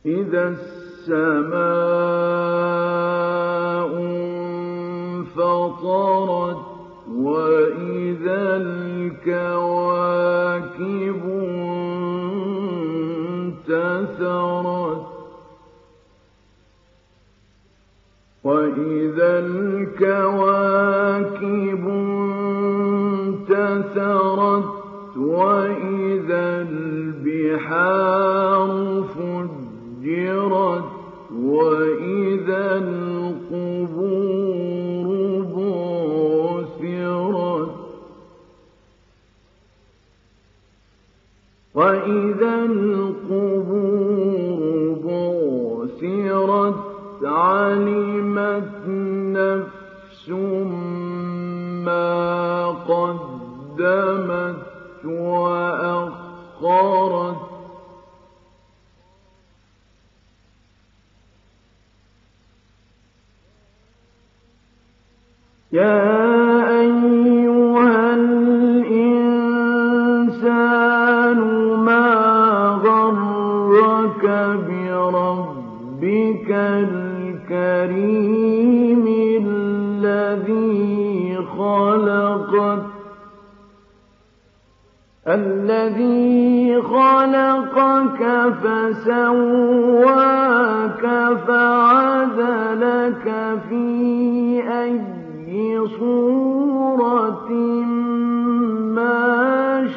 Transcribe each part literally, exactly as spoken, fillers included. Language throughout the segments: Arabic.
إِذَا السَّمَاءُ انفَطَرَتْ وَإِذَا الْكَوَاكِبُ انتَثَرَتْ وَإِذَا الْكَوَاكِبُ انتَثَرَتْ وَإِذَا الْبِحَارُ فُجِّرَتْ وَإِذَا الْقُبُورُ بُعْثِرَتْ وَإِذَا الْقُبُورُ بُعْثِرَتْ عَلِمَتْ نَفْسٌ مَّا قَدَّمَتْ وَأَخَّرَتْ يَا أَيُّهَا الْإِنسَانُ مَا غَرَّكَ بِرَبِّكَ الْكَرِيمِ الَّذِي خَلَقَكَ الَّذِي خَلَقَكَ فَسَوَّاكَ فَعَدَلَكَ فِي أَيِّ صُورَةٍ مَّا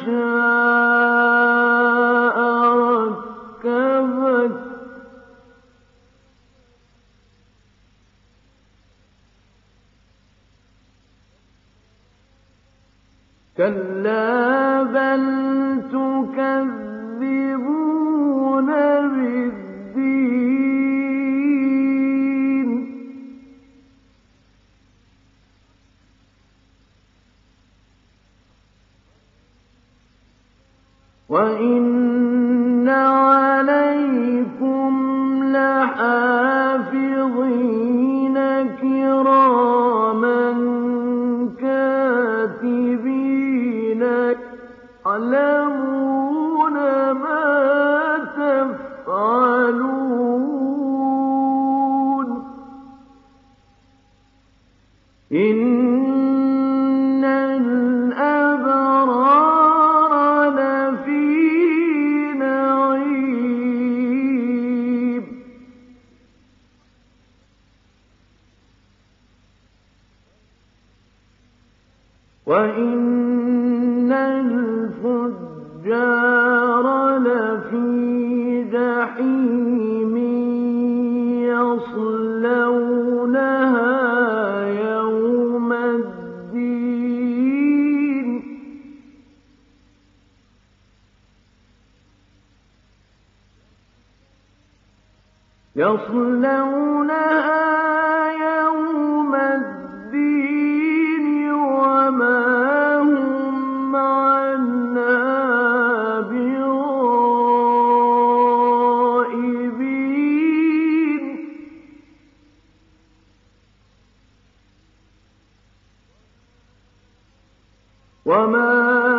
شَاءَ رَكَّبَكَ كَلَّا بَلْ تُكَذِّبُونَ بِالدِّينِ وَإِنَّ عَلَيْكُمْ لَحَافِظِينَ كِرَامًا كَاتِبِينَ يَعْلَمُونَ مَا تَفْعَلُونَ إِنَّ الْأَبْرَارَ لَفِي نَعِيمٍ وَإِنَّ الْفُجَّارَ لَفِي جَحِيمٍ يَصْلَوْنَهَا يَوْمَ الدِّينِ يَصْلَوْنَهَا يَوْمَ الدِّينِ وَمَا هُمْ عَنْهَا بِغَائِبِينَ وَمَا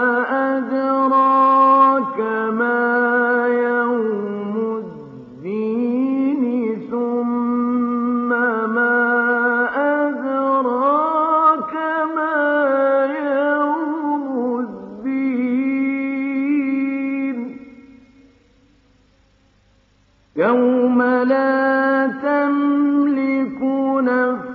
أَدْرَاكَ مَا يَوْمُ الدِّينِ ثُمَّ مَا أَدْرَاكَ مَا يَوْمُ الدِّينِ يَوْمَ لَا تَمْلِكُ نَفْسٌ